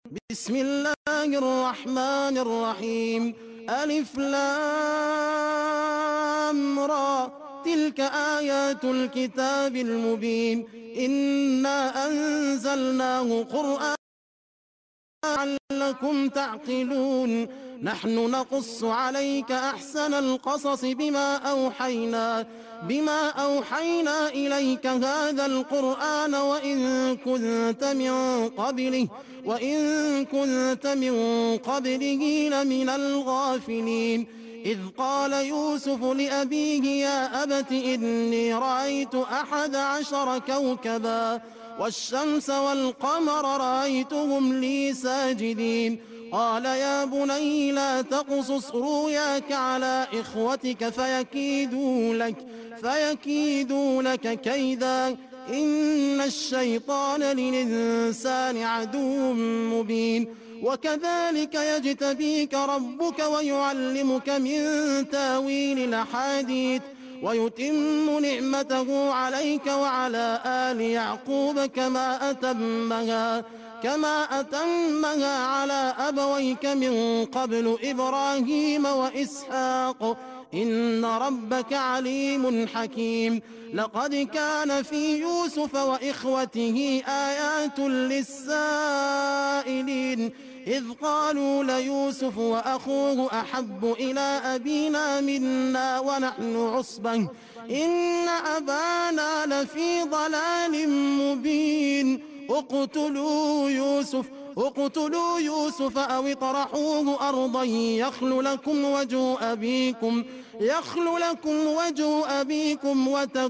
بسم الله الرحمن الرحيم. ألف لام را، تلك آيات الكتاب المبين. إنا أنزلناه قرآنا لعلكم تعقلون. نحن نقص عليك أحسن القصص بما أوحينا إليك هذا القرآن وإن كنت من قبله لمن الغافلين. إذ قال يوسف لأبيه يا أبت إني رأيت 11 كوكبا والشمس والقمر رأيتهم لي ساجدين. قال يا بني لا تقصص رؤياك على إخوتك فيكيدوا لك كيدا إن الشيطان للإنسان عدو مبين. وكذلك يجتبيك ربك ويعلمك من تاويل الأحاديث ويتم نعمته عليك وعلى آل يعقوب كما أتمها على أبويك من قبل إبراهيم وإسحاق إن ربك عليم حكيم. لقد كان في يوسف وإخوته آيات للسائلين إذ قالوا ليوسف وأخوه أحب إلى أبينا منا ونحن عصبة إن أبانا لفي ضلال مبين. اقتلوا يوسف أو اطرحوه أرضا يخل لكم وجه أبيكم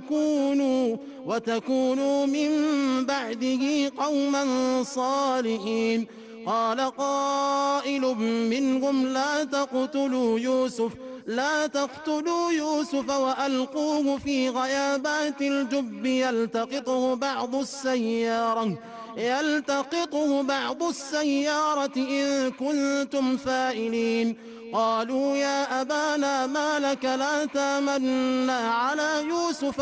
وتكونوا من بعده قوما صالحين. قال قائل منهم لا تقتلوا يوسف وألقوه في غيابات الجب يلتقطه بعض السيارة إن كنتم فاعلين. قالوا يا أبانا ما لك لا تامنا على يوسف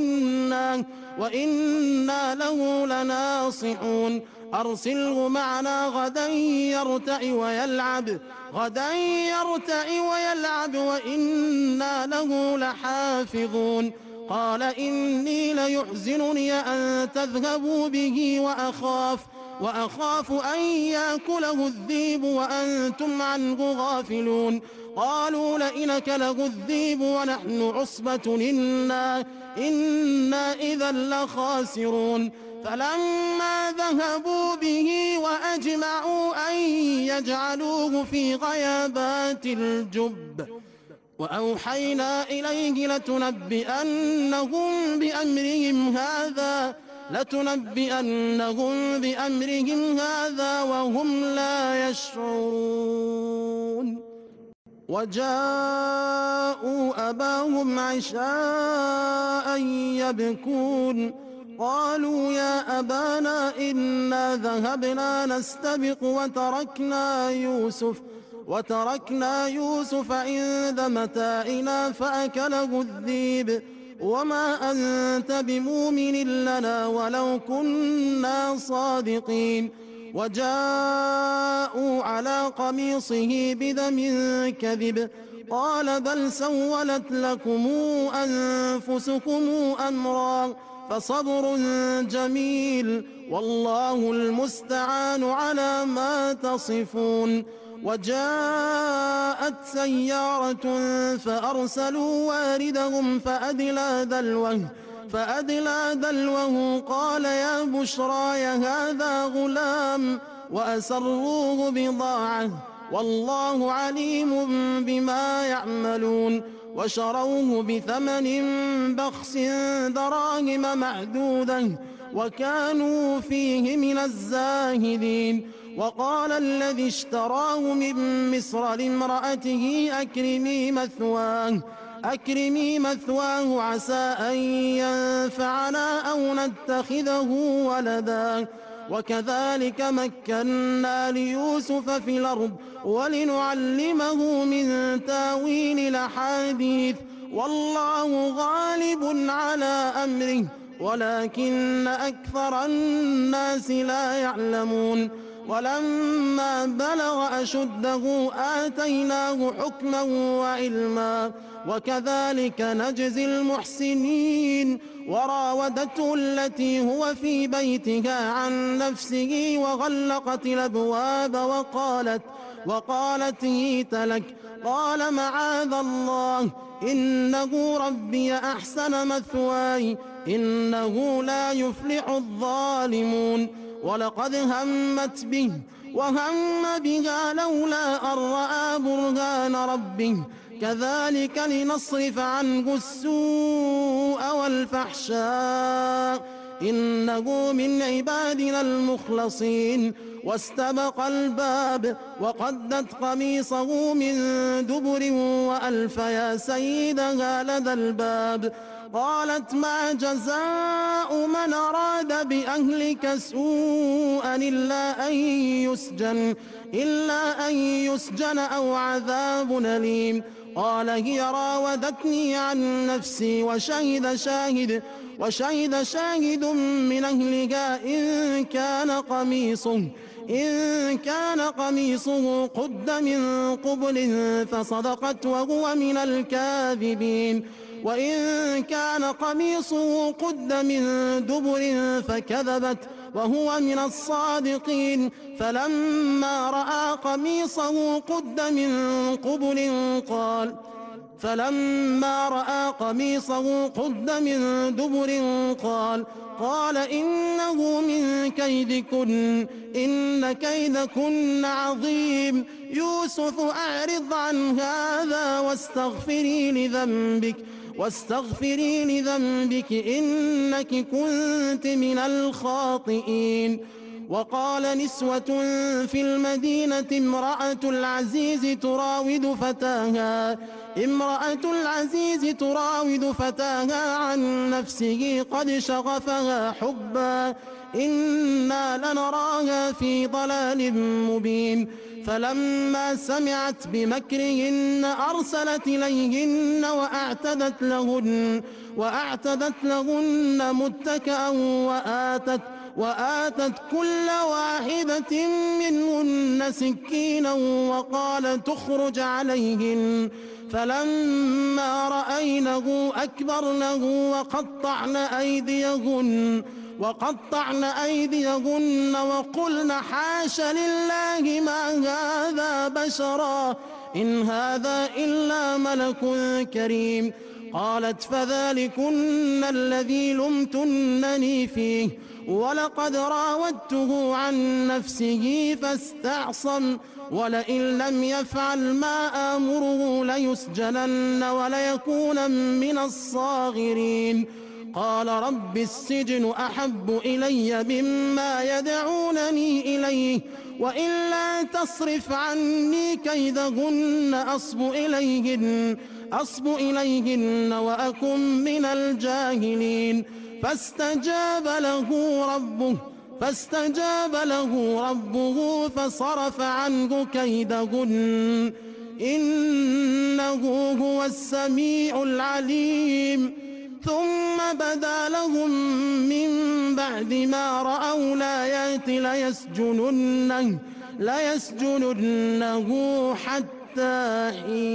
وإنا له لناصحون. أرسله معنا غدا يرتع ويلعب وإنا له لحافظون. قال إني ليحزنني أن تذهبوا به وأخاف أن يأكله الذئب وأنتم عنه غافلون. قالوا لئن أكله الذئب ونحن عصبة إنا إذا لخاسرون. فلما ذهبوا به وأجمعوا أن يجعلوه في غيابات الجب وأوحينا إليه لتنبئنهم بأمرهم هذا وهم لا يشعرون. وجاءوا أباهم عشاء يبكون. قالوا يا أبانا إنا ذهبنا نستبق وتركنا يوسف عند متاعنا فأكله الذئب وما أنت بمؤمن لنا ولو كنا صادقين. وجاءوا على قميصه بدم كذب قال بل سولت لكم أنفسكم أمرا فصبر جميل والله المستعان على ما تصفون. وجاءت سيارة فأرسلوا واردهم فأدلى دلوه قال يا بشراي هذا غلام وأسروه بضاعة والله عليم بما يعملون. وشروه بثمن بخس دراهم معدودة وكانوا فيه من الزاهدين. وقال الذي اشتراه من مصر لامرأته أكرمي مثواه عسى أن ينفعنا أو نتخذه ولدا. وكذلك مكنا ليوسف في الأرض ولنعلمه من تاويل الأحاديث والله غالب على أمره ولكن أكثر الناس لا يعلمون. ولما بلغ أشده آتيناه حكما وعلما وكذلك نجزي المحسنين. وراودته التي هو في بيتها عن نفسه وغلقت الأبواب وقالت هيت لك. قال معاذ الله إنه ربي أحسن مثواي إنه لا يفلح الظالمون. ولقد همت به وهم بها لولا أن رأى برهان ربه كذلك لنصرف عنه السوء والفحشاء إنه من عبادنا المخلصين. واستبق الباب وقدت قميصه من دبر وألف يا سيدها لدى الباب. قالت ما جزاء من أراد بأهلك سوءا إلا أن يسجن أو عذاب أليم. قال هي راودتني عن نفسي وشهد شاهد من أهلها إن كان قميصه قد من قبل فصدقت وهو من الكاذبين وإن كان قميصه قد من دبر فكذبت وهو من الصادقين. فلما رأى قميصه قد من دبر قال إنه من كيدكن إن كيدكن عظيم. يوسف أعرض عن هذا واستغفري لذنبك إنك كنت من الخاطئين. وقال نسوة في المدينة امرأة العزيز تراود فتاها عن نفسه قد شغفها حبا إنا لنراها في ضلال مبين. فلما سمعت بمكرهن أرسلت إليهن وأعتدت لهن متكأ وآتت كل واحدة منهن سكينا وقال تخرج عليهن. فلما رأينه أكبرنه وقطعن أيديهن وقلن حاش لله ما هذا بشرا إن هذا إلا ملك كريم. قالت فذلكن الذي لمتنني فيه ولقد راودته عن نفسه فاستعصم ولئن لم يفعل ما آمره ليسجنن وليكون من الصاغرين. قال رب السجن أحب إلي مما يدعونني إليه وإلا تصرف عني كيدهن أصب إليهن وأكن من الجاهلين. فاستجاب له ربه فصرف عنه كيدهن إنه هو السميع العليم. ثم بدا لهم من بعد ما رأوا الآيات ليسجننه حتى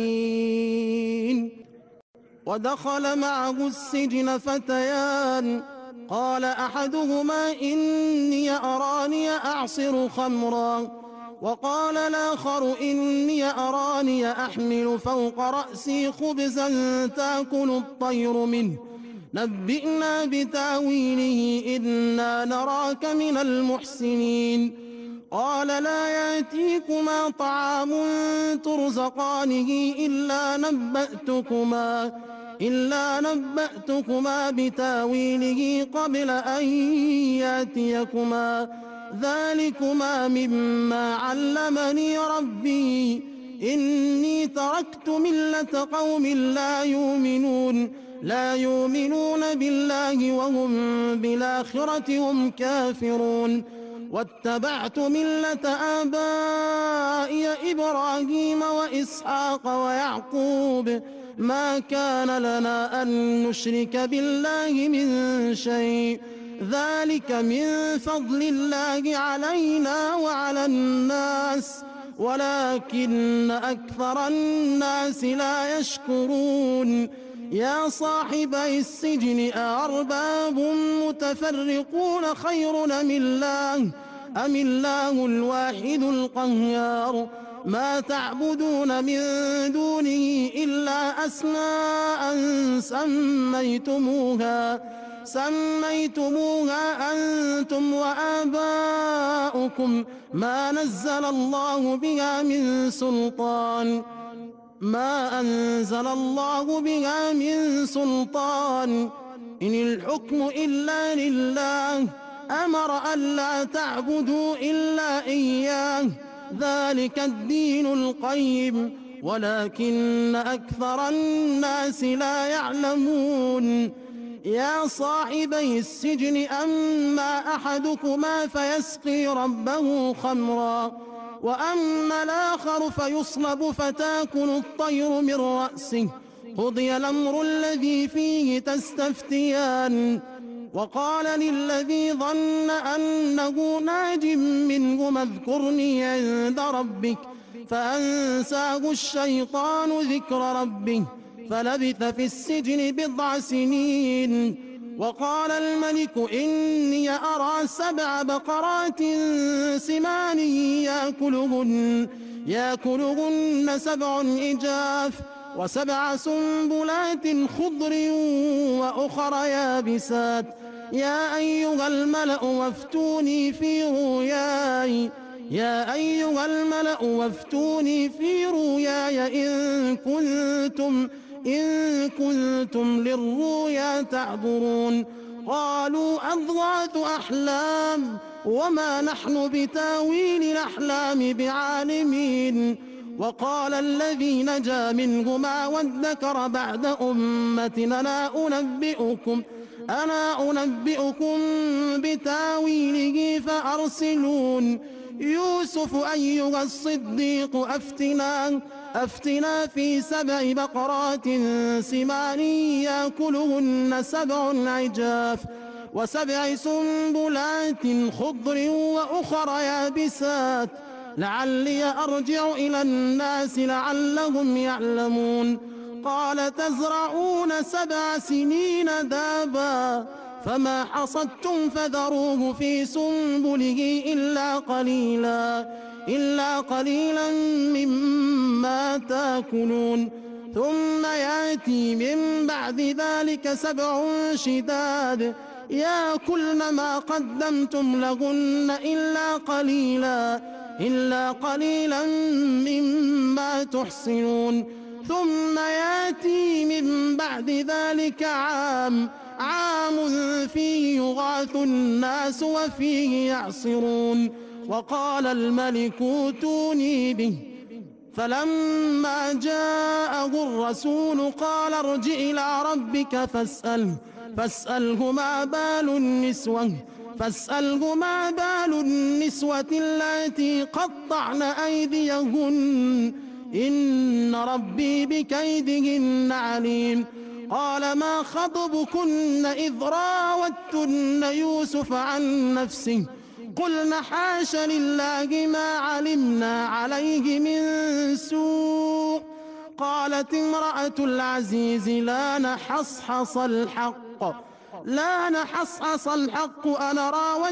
حين. ودخل معه السجن فتيان قال أحدهما إني أراني أعصر خمرا وقال الآخر إني أراني أحمل فوق رأسي خبزا تأكل الطير منه نبئنا بتأويله إنا نراك من المحسنين. قال لا يأتيكما طعام ترزقانه إلا نبأتكما بتأويله قبل أن يأتيكما ذلكما مما علمني ربي إني تركت ملة قوم لا يؤمنون بالله وهم بالآخرة هم كافرون. واتبعت ملة آبائي إبراهيم وإسحاق ويعقوب ما كان لنا أن نشرك بالله من شيء ذلك من فضل الله علينا وعلى الناس ولكن أكثر الناس لا يشكرون يا صاحبي السجن أأرباب متفرقون خير أم الله الواحد القهار ما تعبدون من دونه إلا أسماء سميتموها أنتم وآباؤكم ما أنزل الله بها من سلطان إن الحكم إلا لله أمر ألا تعبدوا إلا إياه ذلك الدين القيم ولكن أكثر الناس لا يعلمون يا صاحبي السجن أما أحدكما فيسقي ربه خمرا وأما الآخر فيصلب فتاكل الطير من رأسه قضي الأمر الذي فيه تستفتيان وقال للذي ظن أنه ناج منهما اذكرني عند ربك فأنساه الشيطان ذكر ربه فلبث في السجن 7 سنين وقال الملك إني أرى 7 بقرات سمان يأكلهن 7 إجاف و7 سنبلات خضر وأخر يابسات يا أيها الملأ وافتوني في رؤياي إن كنتم للرؤيا تعبرون قالوا أضغاث أحلام وما نحن بتاويل الأحلام بعالمين وقال الذي نجا منهما وادكر بعد أمة أنا أنبئكم بتاويله فأرسلون يوسف أيها الصديق أفتنا في 7 بقرات سمان يأكلهن 7 عجاف و7 سنبلات خضر وأخر يابسات لعلي أرجع إلى الناس لعلهم يعلمون قال تزرعون 7 سنين دابا فما حصدتم فذروه في سنبله إلا قليلا مما تاكلون ثم يأتي من بعد ذلك 7 شداد يأكلن ما قدمتم لهن إلا قليلا مما تحصنون ثم يأتي من بعد ذلك عام فيه يغاث الناس وفيه يعصرون وقال الملك ائتوني به فلما جاءه الرسول قال ارجع إلى ربك فاسأله ما بال النسوة اللاتي قطعن أيديهن إن ربي بكيدهن عليم قال ما خطبكن إذ راوتن يوسف عن نفسه قلن حاش لله ما علمنا عليه من سوء قالت امرأة العزيز لا نحصحص الحق أنا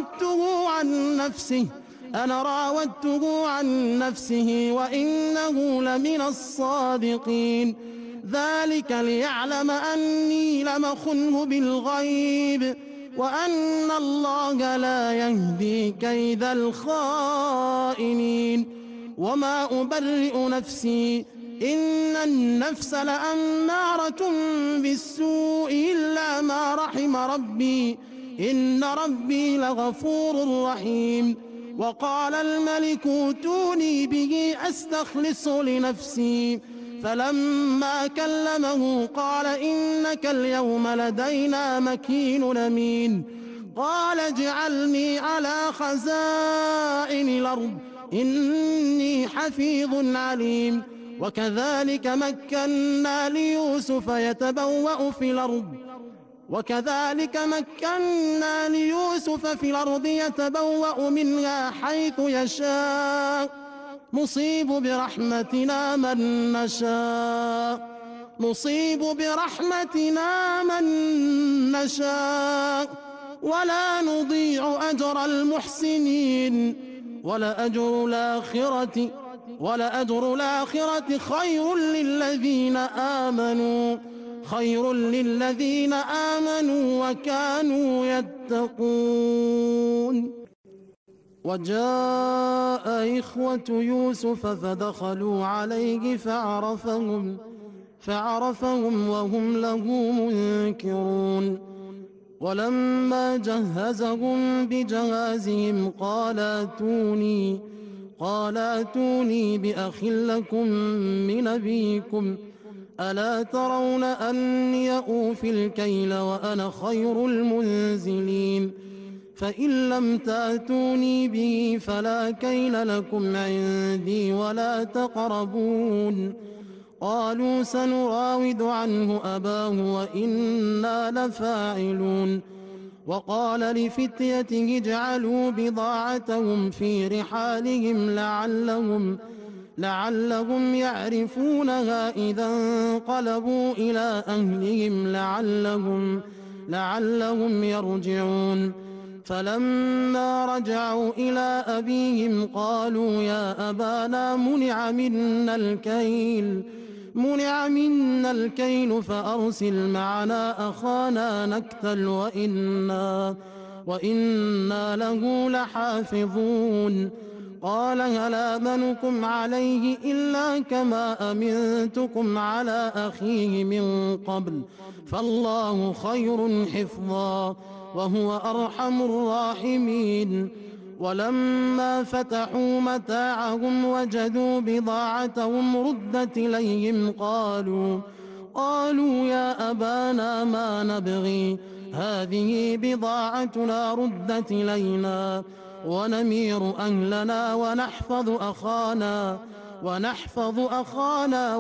راودته عن نفسه وإنه لمن الصادقين ذلك ليعلم أني لم أخنه بالغيب وأن الله لا يهدي كيد الخائنين وما أبرئ نفسي إن النفس لأمارة بالسوء إلا ما رحم ربي إن ربي لغفور رحيم وقال الملك ائتوني به أستخلص لنفسي فلما كلمه قال إنك اليوم لدينا مكين أمين قال اجعلني على خزائن الأرض إني حفيظ عليم وكذلك مكنا ليوسف يتبوأ في الأرض وكذلك مكنا ليوسف في الأرض يتبوأ منها حيث يشاء نصيب برحمتنا من نشاء ولا نضيع أجر المحسنين ولأجر الآخرة خير للذين آمنوا وكانوا يتقون. وجاء إخوة يوسف فدخلوا عليه فعرفهم وهم له منكرون. ولما جهزهم بجهازهم قال ائتوني بأخ لكم من أبيكم ألا ترون أني أوفي الكيل وأنا خير المنزلين فإن لم تأتوني به فلا كيل لكم عندي ولا تقربون. قالوا سنراود عنه أباه وإنا لفاعلون. وقال لفتيته اجعلوا بضاعتهم في رحالهم لعلهم يعرفونها إذا انقلبوا إلى أهلهم لعلهم يرجعون. فلما رجعوا إلى أبيهم قالوا يا أبانا منع منا الكيل فأرسل معنا أخانا نكتل وإنا له لحافظون. قال هل آمنكم عليه إلا كما أمنتكم على أخيه من قبل فالله خير حفظا وهو أرحم الراحمين. ولما فتحوا متاعهم وجدوا بضاعتهم ردت إليهم قالوا يا أبانا ما نبغي هذه بضاعتنا ردت إلينا ونمير أهلنا ونحفظ أخانا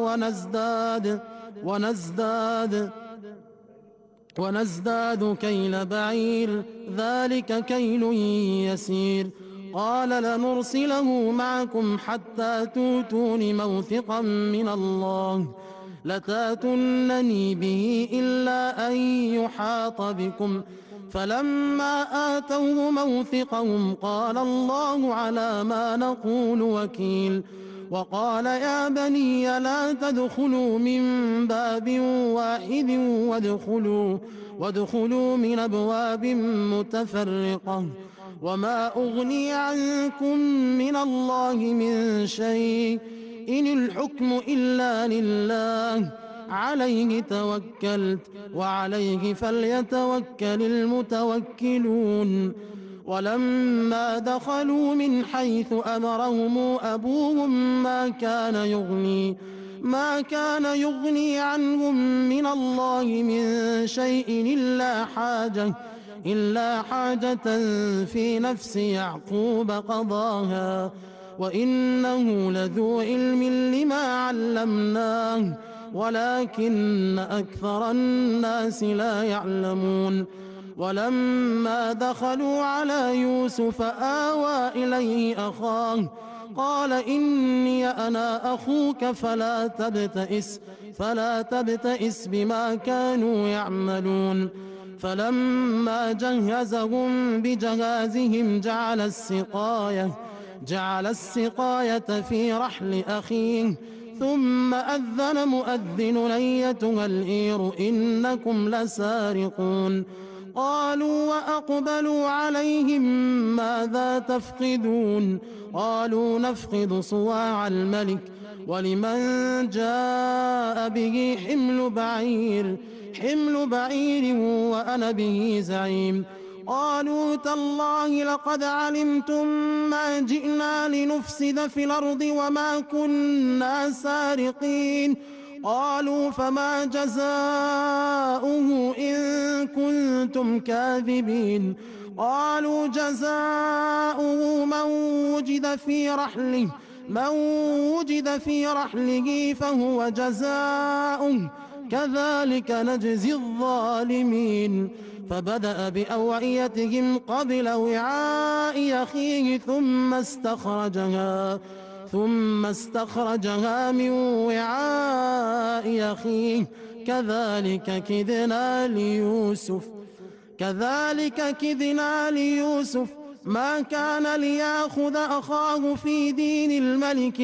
ونزداد كيل بعير ذلك كيل يسير. قال لنرسله معكم حتى توتون موثقا من الله لتاتونني به إلا أن يحاط بكم. فلما آتوه موثقهم قال الله على ما نقول وكيل. وقال يا بني لا تدخلوا من باب واحد وادخلوا من أبواب متفرقة وما أغني عنكم من الله من شيء إن الحكم إلا لله عليه توكلت وعليه فليتوكل المتوكلون. ولما دخلوا من حيث أمرهم أبوهم ما كان يغني عنهم من الله من شيء إلا حاجة في نفس يعقوب قضاها وإنه لذو علم لما علمناه ولكن أكثر الناس لا يعلمون. ولما دخلوا على يوسف آوى إليه أخاه قال إني أنا أخوك فلا تبتئس بما كانوا يعملون. فلما جهزهم بجهازهم جعل السقاية في رحل أخيه ثم أذن مؤذن أيتها العير إنكم لسارقون. قالوا وأقبلوا عليهم ماذا تفقدون قالوا نفقد صواع الملك ولمن جاء به حمل بعير وأنا به زعيم. قالوا تالله لقد علمتم ما جئنا لنفسد في الأرض وما كنا سارقين. قالوا فما جزاؤه إن كنتم كاذبين. قالوا جزاؤه من وجد في رحله كذلك نجزي الظالمين فبدأ بأوعيتهم قبل وعاء أخيه ثم استخرجها من وعاء أخيه كذلك كدنا ليوسف ما كان ليأخذ أخاه في دين الملك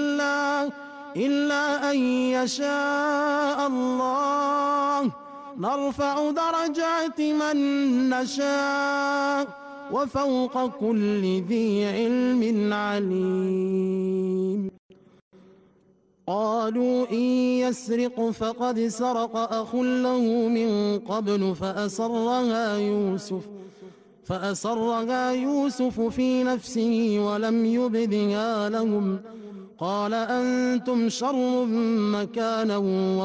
إلا أن يشاء الله نرفع درجات من نشاء وفوق كل ذي علم عليم قالوا إن يسرق فقد سرق أخ له من قبل فأسرها يوسف في نفسه ولم يبدها لهم قال أنتم شر مكانا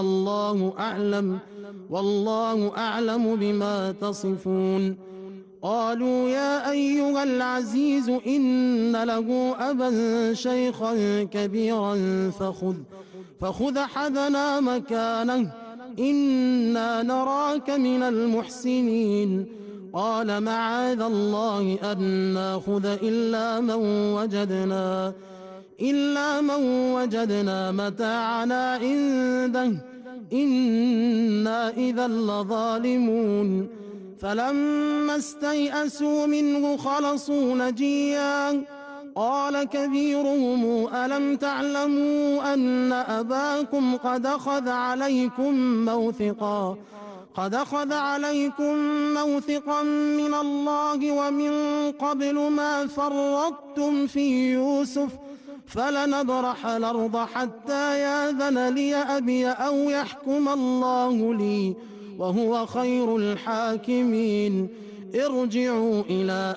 والله أعلم بما تصفون قالوا يا أيها العزيز إن له أبا شيخا كبيرا فخذ حدنا مكانه إنا نراك من المحسنين قال معاذ الله أن ناخذ إلا من وجدنا متاعنا عنده إنا إذا لظالمون فلما استيئسوا منه خلصوا نجيا قال كبيرهم ألم تعلموا أن أباكم قد أخذ عليكم موثقا من الله ومن قبل ما فرطتم في يوسف فلنبرح الأرض حتى يأذن لي أبي أو يحكم الله لي وهو خير الحاكمين ارجعوا إلى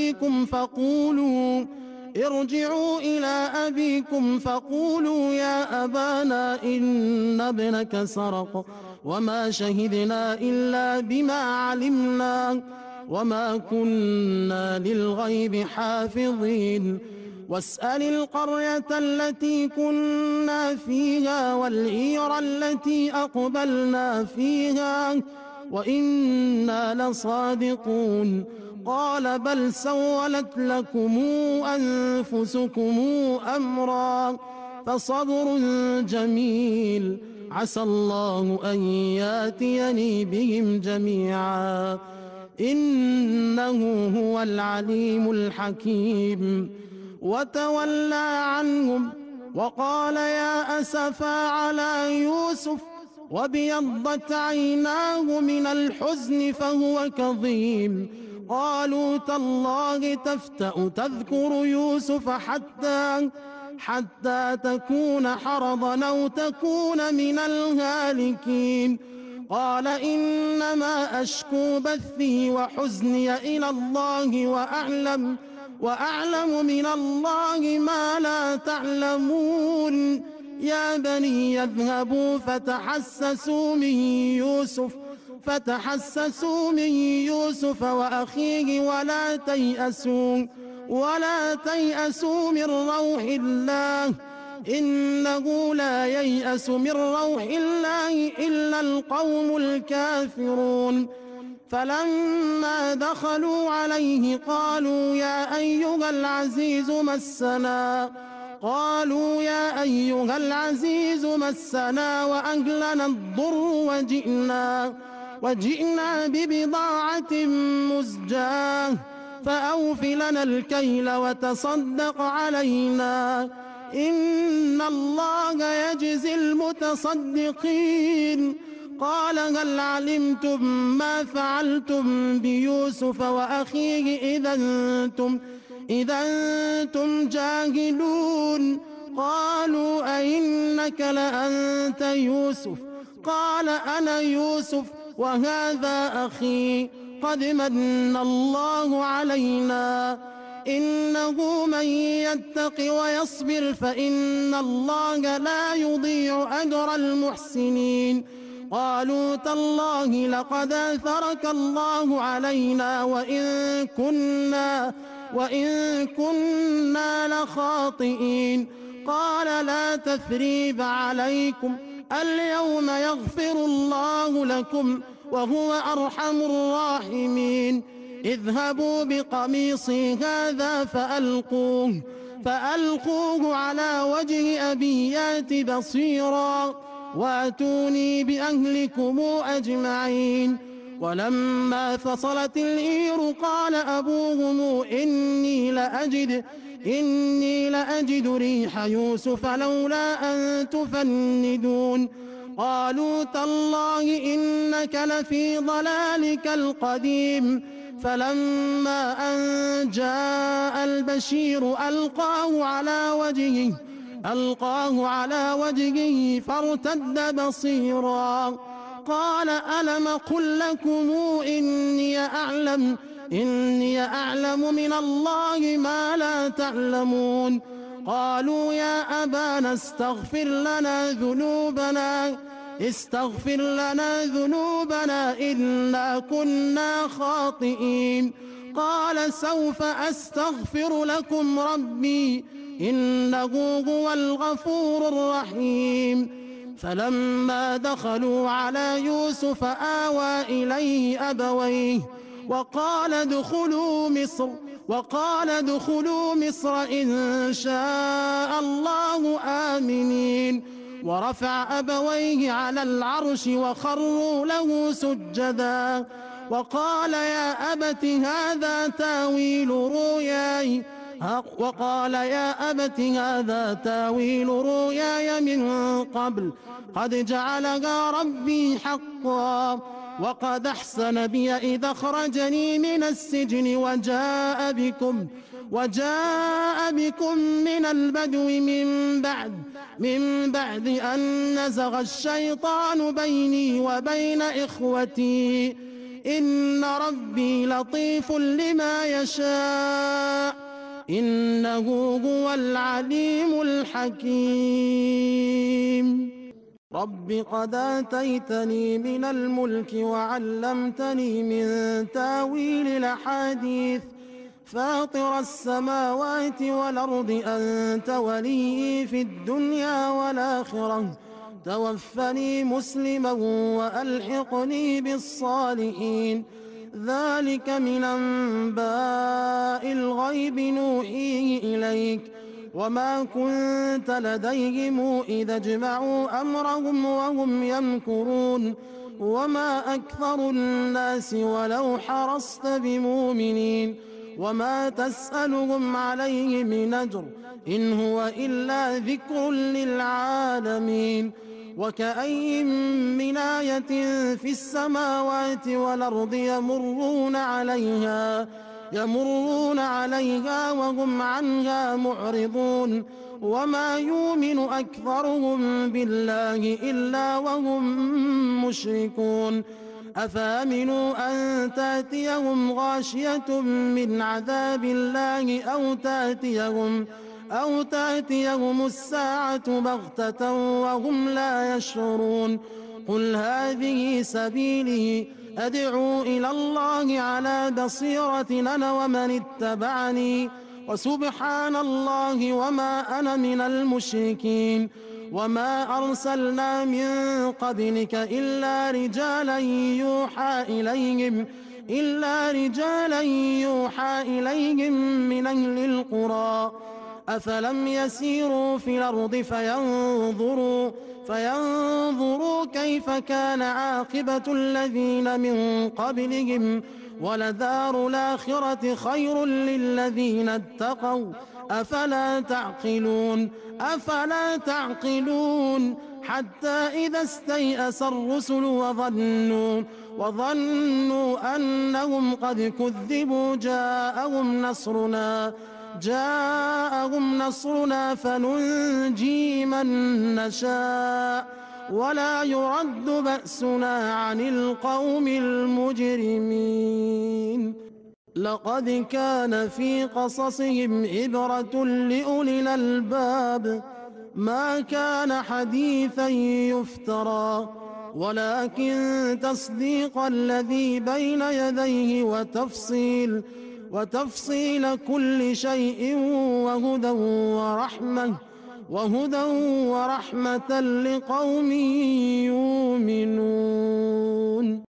أبيكم فقولوا يا أبانا إن ابنك سرق وما شهدنا إلا بما علمنا وما كنا للغيب حافظين واسأل القرية التي كنا فيها والعير التي أقبلنا فيها وإنا لصادقون قال بل سولت لكم أنفسكم أمرا فصبر جميل عسى الله أن ياتيني بهم جميعا إنه هو العليم الحكيم وتولى عنهم وقال يا أسفا على يوسف وابيضت عيناه من الحزن فهو كظيم قالوا تالله تفتأ تذكر يوسف حتى تكون حرضا أو تكون من الهالكين قال إنما أشكو بثي وحزني إلى الله وأعلم من الله ما لا تعلمون يا بني يذهبوا فتحسسوا من يوسف وأخيه ولا تيأسوا من روح الله إنه لا ييأس من روح الله إلا القوم الكافرون فلما دخلوا عليه قالوا يا أيها العزيز مسنا وأهلنا الضر وجئنا ببضاعة مزجاة فأوف لنا الكيل وتصدق علينا إن الله يجزي المتصدقين قال هل علمتم ما فعلتم بيوسف وأخيه إذا أنتم جاهلون قالوا أئنك لأنت يوسف قال أنا يوسف وهذا أخي قد من الله علينا إنه من يتق ويصبر فإن الله لا يضيع أجر المحسنين قالوا تالله لقد آثرك الله علينا وإن كنا لخاطئين قال لا تثريب عليكم اليوم يغفر الله لكم وهو أرحم الراحمين. اذهبوا بقميصي هذا فألقوه على وجه أبي يأت بصيرا وأتوني بأهلكم أجمعين. ولما فصلت العير قال أبوهم إني لأجد ريح يوسف لولا أن تفندون. قالوا تالله إنك لفي ضلالك القديم. فلما أن جاء البشير ألقاه على وجهه فارتد بصيرا قال ألم قل لكم إني أعلم من الله ما لا تعلمون. قالوا يا أبانا استغفر لنا ذنوبنا إنا كنا خاطئين. قال سوف أستغفر لكم ربي إنه هو الغفور الرحيم. فلما دخلوا على يوسف آوى إليه أبويه وقال ادخلوا مصر إن شاء الله آمنين. ورفع أبويه على العرش وخروا له سجدا وقال يا أبت هذا تاويل رؤياي من قبل قد جعلها ربي حقا. وقد أحسن بي إذا أخرجني من السجن وجاء بكم من البدو من بعد أن نزغ الشيطان بيني وبين إخوتي إن ربي لطيف لما يشاء إنه هو العليم الحكيم. رب قد آتيتني من الملك وعلمتني من تاويل الأحاديث فاطر السماوات والأرض أنت ولي في الدنيا والآخرة توفني مسلما وألحقني بالصالحين. ذلك من أنباء الغيب نوحيه إليك وما كنت لديهم إذا اجمعوا أمرهم وهم يمكرون وما أكثر الناس ولو حرصت بمؤمنين وما تسألهم عليه من أجر إن هو إلا ذكر للعالمين. وكأين من آية في السماوات والأرض يمرون عليها وهم عنها معرضون وما يؤمن أكثرهم بالله إلا وهم مشركون. أفامنوا أن تأتيهم غاشية من عذاب الله أو تأتيهم الساعة بغتة وهم لا يشعرون. قل هذه سبيلي أدعو إلى الله على بصيرة أنا ومن اتبعني وسبحان الله وما أنا من المشركين. وما أرسلنا من قبلك إلا رجالا يوحى إليهم من أهل القرى أفلم يسيروا في الأرض فينظروا كيف كان عاقبة الذين من قبلهم ولدار الآخرة خير للذين اتقوا أفلا تعقلون. حتى إذا استيأس الرسل وظنوا أنهم قد كذبوا جاءهم نصرنا فننجي من نشاء ولا يرد بأسنا عن القوم المجرمين. لقد كان في قصصهم عبرة لأولي الألباب ما كان حديثا يفترى ولكن تصديق الذي بين يديه وتفصيل كل شيء وهدى وهدى ورحمة لقوم يؤمنون.